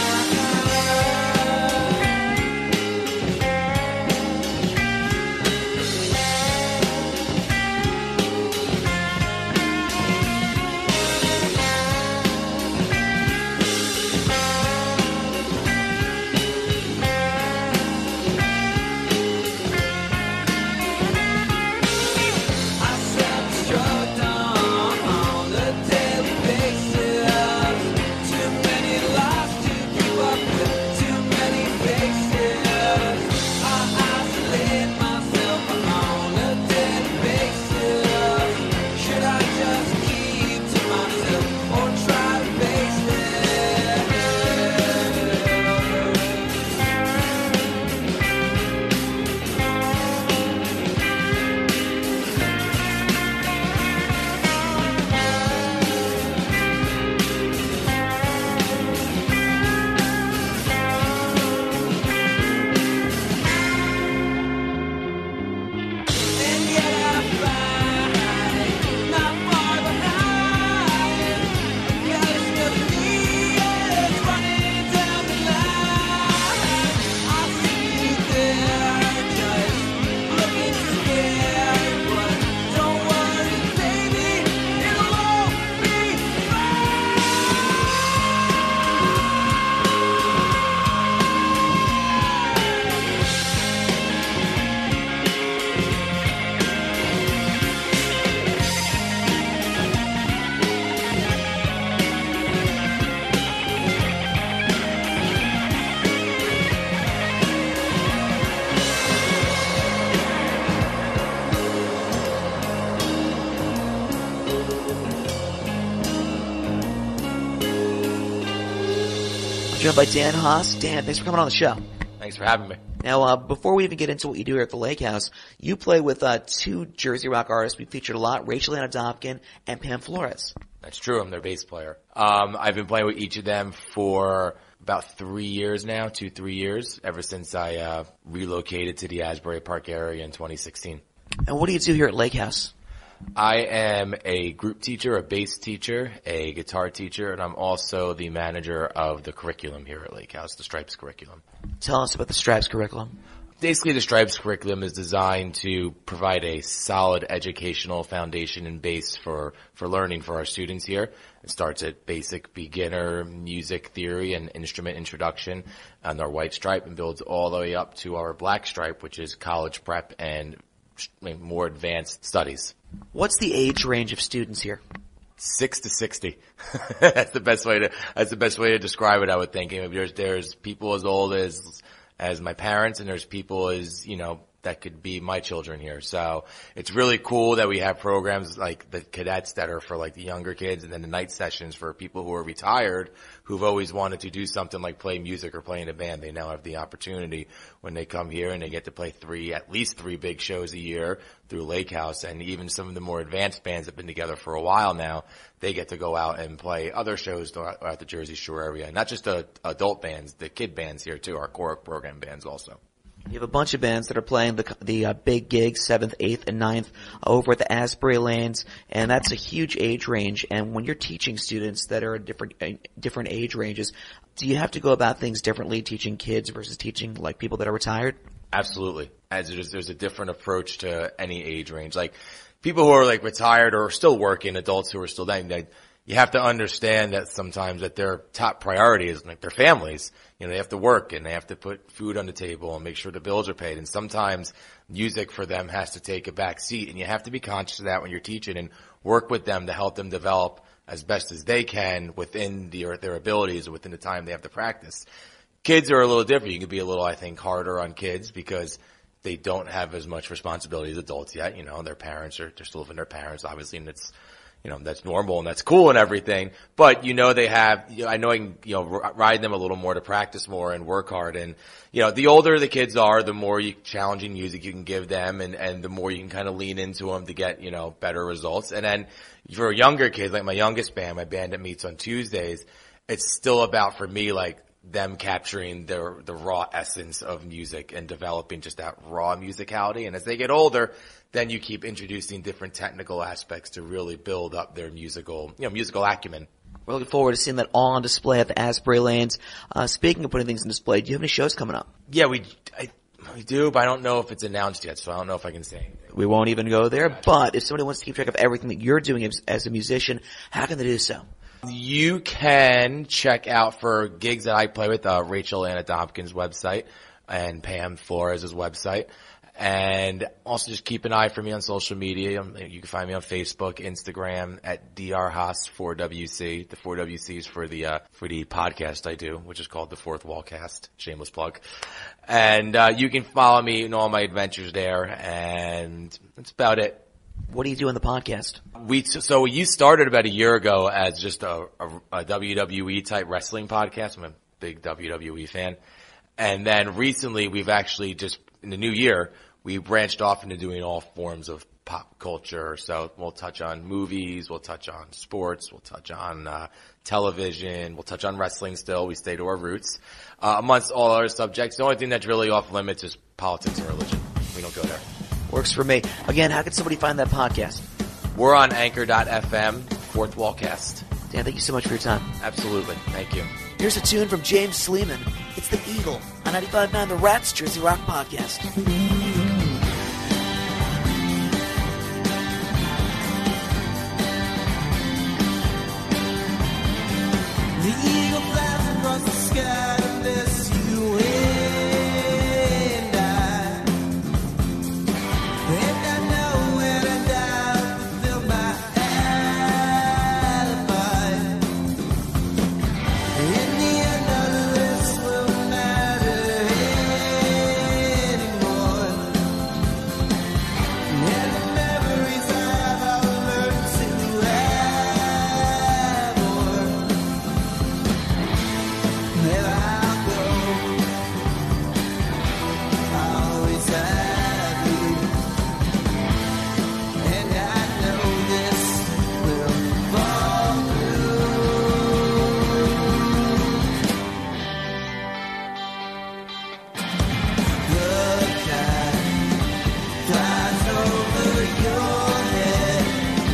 I self-destruct on a daily basis. Too many lies to keep up with, too many faces. I isolate myself on a daily basis. Should I just keep to myself or try to face it? And yet I find not far behind, a ghost of me is running down the line. I see they're just looking scared, but don't worry, baby, it'll all be Joined by Dan Haas. Dan, thanks for coming on the show. Thanks for having me. Now, before we even get into what you do here at the Lake House, you play with two Jersey Rock artists we featured a lot, Rachel Anna Dobkin and Pam Flores. That's true. I'm their bass player. I've been playing with each of them for about 3 years now, 2-3 years, ever since I relocated to the Asbury Park area in 2016. And what do you do here at Lake House? I am a group teacher, a bass teacher, a guitar teacher, and I'm also the manager of the curriculum here at Lake House, the Stripes curriculum. Tell us about the Stripes curriculum. Basically, the Stripes curriculum is designed to provide a solid educational foundation in bass for learning for our students here. It starts at basic beginner music theory and instrument introduction on our white stripe and builds all the way up to our black stripe, which is college prep and more advanced studies. What's the age range of students here? 6 to 60. That's the best way to describe it, I would think. There's people as old as my parents, and there's people as, that could be my children here. So it's really cool that we have programs like the cadets that are for like the younger kids, and then the night sessions for people who are retired who've always wanted to do something like play music or play in a band. They now have the opportunity when they come here, and they get to play at least three big shows a year through Lake House. And even some of the more advanced bands that have been together for a while now, they get to go out and play other shows throughout the Jersey Shore area. Not just the adult bands, the kid bands here too, our core program bands also. You have a bunch of bands that are playing the big gigs, 7th, 8th, and 9th over at the Asbury Lanes, and that's a huge age range. And when you're teaching students that are at different age ranges, do you have to go about things differently, teaching kids versus teaching like people that are retired? Absolutely. As there's a different approach to any age range. Like people who are like retired or still working, adults who are still there, you have to understand that sometimes that their top priority is like their families. You know, they have to work and they have to put food on the table and make sure the bills are paid. And sometimes music for them has to take a back seat, and you have to be conscious of that when you're teaching and work with them to help them develop as best as they can within their abilities or within the time they have to practice. Kids are a little different. You can be a little, I think, harder on kids because they don't have as much responsibility as adults yet. You know, their parents they're still living with their parents, obviously, and it's, you know, that's normal and that's cool and everything. But, you know, they have, you know, I know I can, you know, ride them a little more to practice more and work hard. And, you know, the older the kids are, the more challenging music you can give them, and the more you can kind of lean into them to get, you know, better results. And then for younger kids, like my youngest band, my band that meets on Tuesdays, it's still about, for me, like, them capturing the raw essence of music and developing just that raw musicality. And as they get older, then you keep introducing different technical aspects to really build up their musical acumen. We're looking forward to seeing that all on display at the Asbury Lanes. Speaking of putting things on display, do you have any shows coming up? Yeah, we do, but I don't know if it's announced yet, so I don't know if I can say anything. We won't even go there, but if somebody wants to keep track of everything that you're doing as a musician, how can they do so? You can check out for gigs that I play with Rachel Anna Tompkins' website and Pam Flores' website. And also just keep an eye for me on social media. You can find me on Facebook, Instagram at drhaas4wc. The 4WC is for the podcast I do, which is called The Fourth Wall Cast. Shameless plug. And you can follow me in all my adventures there, and that's about it. What do you do on the podcast? So you started about a year ago as just a WWE type wrestling podcast. I'm a big WWE fan. And then recently we've actually just, in the new year, we branched off into doing all forms of pop culture. So we'll touch on movies, we'll touch on sports, we'll touch on television, we'll touch on wrestling still. We stay to our roots. Amongst all other subjects, the only thing that's really off limits is politics and religion. We don't go there. Works for me. Again, how can somebody find that podcast? We're on Anchor.fm, Fourth Wall Cast. Dan, thank you so much for your time. Absolutely. Thank you. Here's a tune from James Sleeman. It's The Eagle on 95.9 The Rats Jersey Rock Podcast. The eagle flies across the sky to bless you and I. And I know when I die to fill my alibi. In the end, none of this will matter anymore. And the memories I've learned to have more. Where I'll go, I always have you, and I know this will fall through. The kite flies over your head.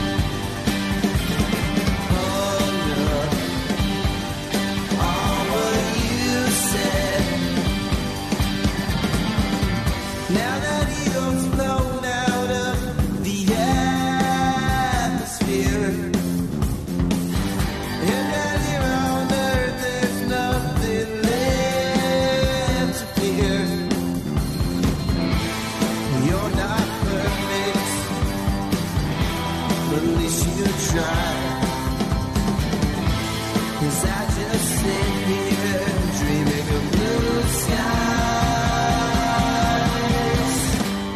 All what you said. Now that eagle's blown out of the atmosphere, and out here on earth there's nothing left to fear. You're not perfect, but at least you try. 'Cause I just sit here dreaming of blue skies.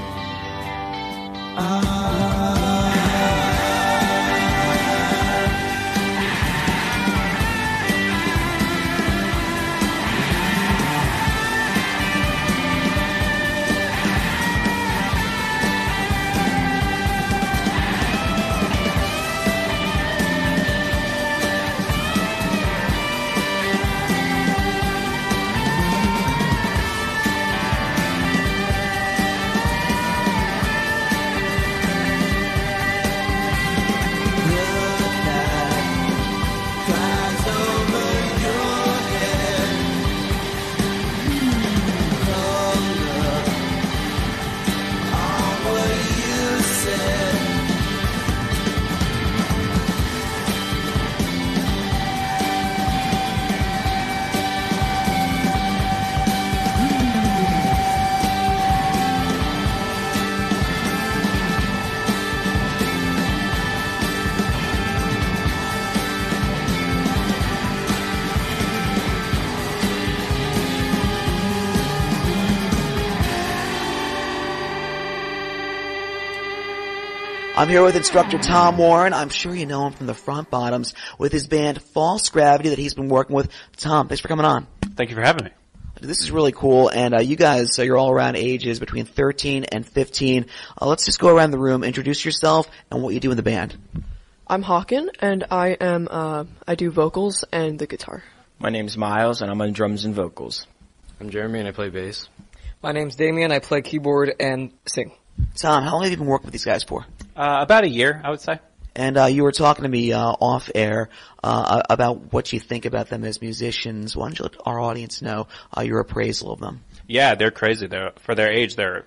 I'm here with instructor Tom Warren. I'm sure you know him from the Front Bottoms with his band False Gravity that he's been working with. Tom, thanks for coming on. Thank you for having me. This is really cool, and you guys, you're all around ages between 13 and 15. Let's just go around the room, introduce yourself, and what you do in the band. I'm Hawken, and I do vocals and the guitar. My name's Miles, and I'm on drums and vocals. I'm Jeremy, and I play bass. My name's Damien, I play keyboard and sing. Tom, how long have you been working with these guys for? About a year, I would say. And you were talking to me off air about what you think about them as musicians. Why don't you let our audience know your appraisal of them? Yeah, they're crazy. For their age, they're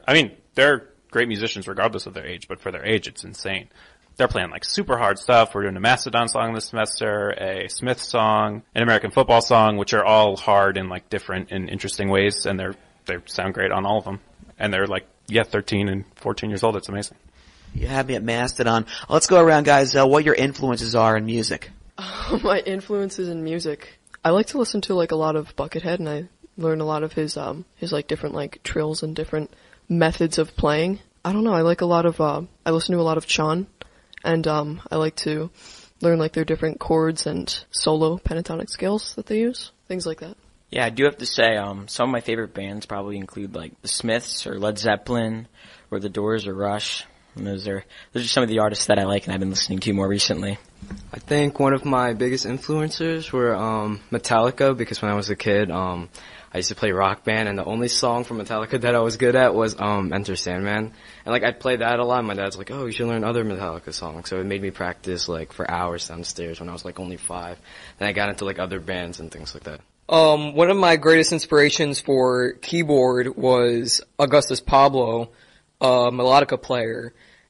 great musicians regardless of their age, but for their age, it's insane. They're playing like super hard stuff. We're doing a Mastodon song this semester, a Smith song, an American football song, which are all hard in like different and interesting ways, and they sound great on all of them. And they're like, 13 and 14 years old. It's amazing. You have me at Mastodon. Let's go around, guys. What your influences are in music? My influences in music. I like to listen to like a lot of Buckethead, and I learn a lot of his like different like trills and different methods of playing. I don't know. I like a lot of I listen to a lot of Chon, and I like to learn like their different chords and solo pentatonic scales that they use, things like that. Yeah, I do have to say, some of my favorite bands probably include like the Smiths or Led Zeppelin or the Doors or Rush. And those are some of the artists that I like and I've been listening to more recently. I think one of my biggest influencers were Metallica, because when I was a kid, I used to play Rock Band, and the only song from Metallica that I was good at was Enter Sandman. And like I'd play that a lot, and my dad's like, "Oh, you should learn other Metallica songs." So it made me practice like for hours downstairs when I was like only 5. Then I got into like other bands and things like that. One of my greatest inspirations for keyboard was Augustus Pablo, a melodica player.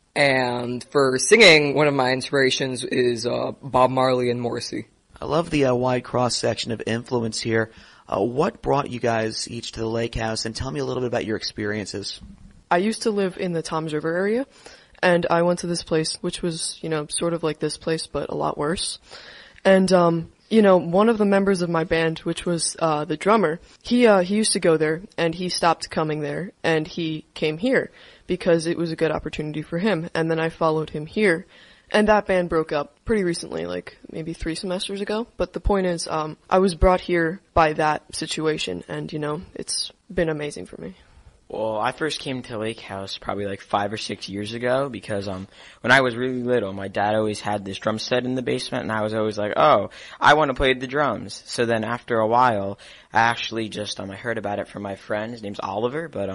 And for singing, one of my inspirations is Bob Marley and Morrissey. I love the wide cross-section of influence here. What brought you guys each to the Lake House, and tell me a little bit about your experiences. I used to live in the Toms River area, and I went to this place, which was, sort of like this place, but a lot worse. And, one of the members of my band, which was the drummer, he used to go there, and he stopped coming there, and he came here because it was a good opportunity for him. And then I followed him here, and that band broke up pretty recently, like maybe 3 semesters ago. But the point is, I was brought here by that situation, and it's been amazing for me. Well, I first came to Lake House probably like 5 or 6 years ago because when I was really little, my dad always had this drum set in the basement, and I was always like, oh, I want to play the drums. So then after a while, I actually just I heard about it from my friend. His name's Oliver, but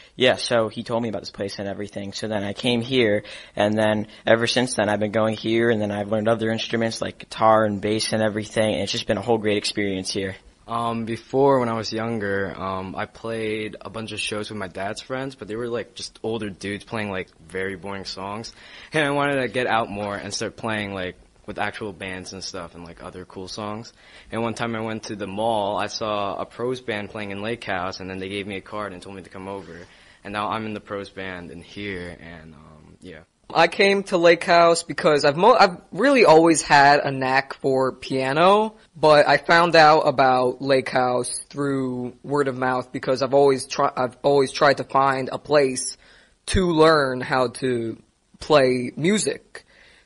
so he told me about this place and everything. So then I came here, and then ever since then I've been going here, and then I've learned other instruments like guitar and bass and everything, and it's just been a whole great experience here. Before, when I was younger, I played a bunch of shows with my dad's friends, but they were like just older dudes playing like very boring songs. And I wanted to get out more and start playing like with actual bands and stuff and like other cool songs. And one time I went to the mall, I saw a pros band playing in Lake House, and then they gave me a card and told me to come over. And now I'm in the pros band in here, and yeah. I came to Lake House because I've really always had a knack for piano, but I found out about Lake House through word of mouth because I've always tried to find a place to learn how to play music.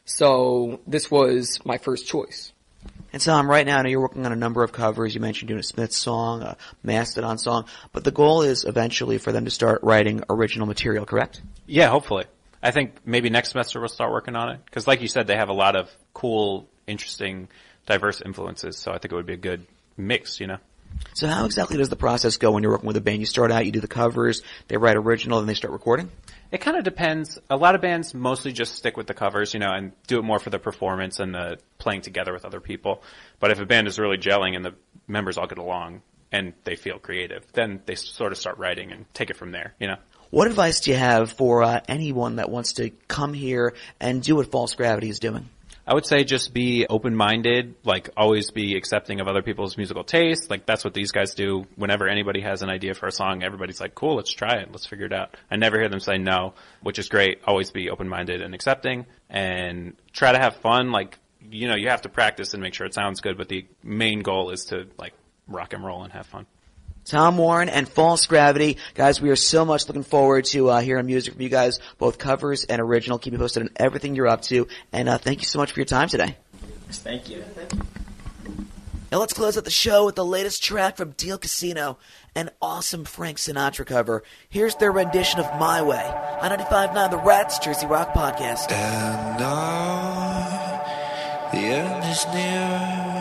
So this was my first choice. And Tom, right now, I know you're working on a number of covers. You mentioned doing a Smith song, a Mastodon song, but the goal is eventually for them to start writing original material, correct? Yeah, hopefully. I think maybe next semester we'll start working on it. Because like you said, they have a lot of cool, interesting, diverse influences. So I think it would be a good mix, So how exactly does the process go when you're working with a band? You start out, you do the covers, they write original, then they start recording? It kind of depends. A lot of bands mostly just stick with the covers, and do it more for the performance and the playing together with other people. But if a band is really gelling and the members all get along and they feel creative, then they sort of start writing and take it from there, What advice do you have for anyone that wants to come here and do what False Gravity is doing? I would say just be open-minded, like always be accepting of other people's musical tastes. Like that's what these guys do. Whenever anybody has an idea for a song, everybody's like, cool, let's try it. Let's figure it out. I never hear them say no, which is great. Always be open-minded and accepting and try to have fun. Like, you have to practice and make sure it sounds good, but the main goal is to like rock and roll and have fun. Tom Warren and False Gravity. Guys, we are so much looking forward to hearing music from you guys, both covers and original. Keep me posted on everything you're up to. And thank you so much for your time today. Thank you. Now let's close out the show with the latest track from Deal Casino, an awesome Frank Sinatra cover. Here's their rendition of My Way on 95.9 The Rats Jersey Rock Podcast. And now the end is near,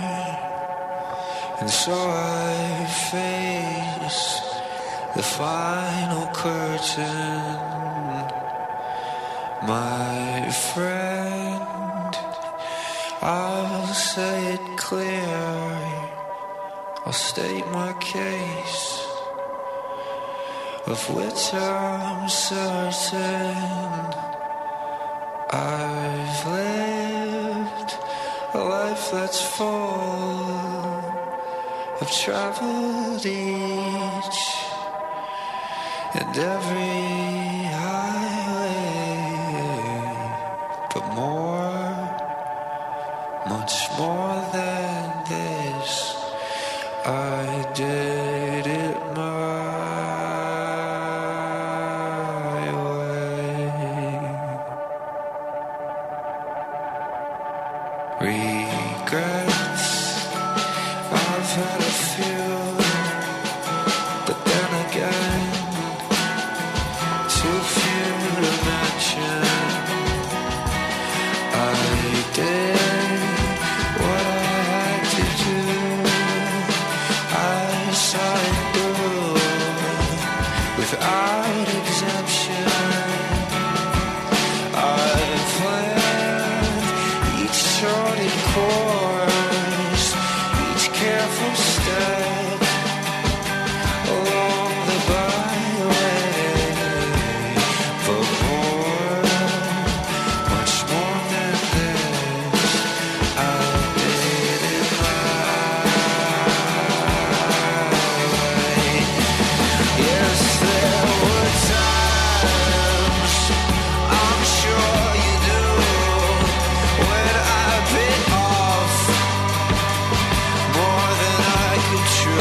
and so I face the final curtain. My friend, I'll say it clear, I'll state my case, of which I'm certain. I've lived a life that's full, I've traveled each and every highway, but more, much more than this, I did it my way. Regrets, I've had a few, but then again, too few to mention. I did what I had to do, I saw it through without exemption. I planned each charted course, each careful step along the byway, but more, much more than this, I did it my way. Yes, there were times, I'm sure you do, when I bit off more than I could chew.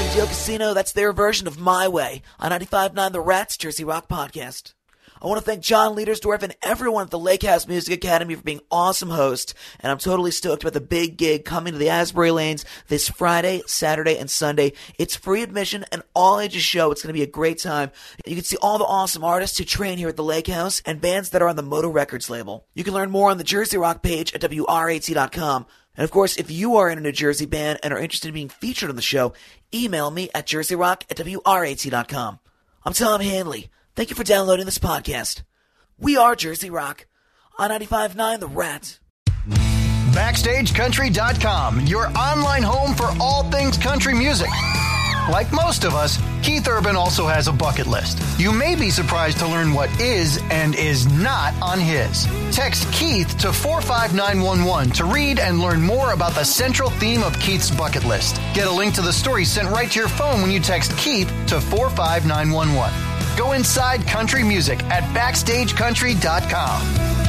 Studio Casino, that's their version of My Way on 95.9 The Rats Jersey Rock Podcast. I want to thank John Liedersdorf and everyone at the Lake House Music Academy for being awesome hosts, and I'm totally stoked about the big gig coming to the Asbury Lanes this Friday, Saturday, and Sunday. It's free admission, an all-ages show. It's going to be a great time. You can see all the awesome artists who train here at the Lake House and bands that are on the Moto Records label. You can learn more on the Jersey Rock page at WRAT.com. And of course, if you are in a New Jersey band and are interested in being featured on the show, email me at jerseyrock@WRAT.com. I'm Tom Hanley. Thank you for downloading this podcast. We are Jersey Rock on 95.9 The Rat. BackstageCountry.com, your online home for all things country music. Like most of us, Keith Urban also has a bucket list. You may be surprised to learn what is and is not on his. Text Keith to 45911 to read and learn more about the central theme of Keith's bucket list. Get a link to the story sent right to your phone when you text Keith to 45911. Go inside country music at BackstageCountry.com.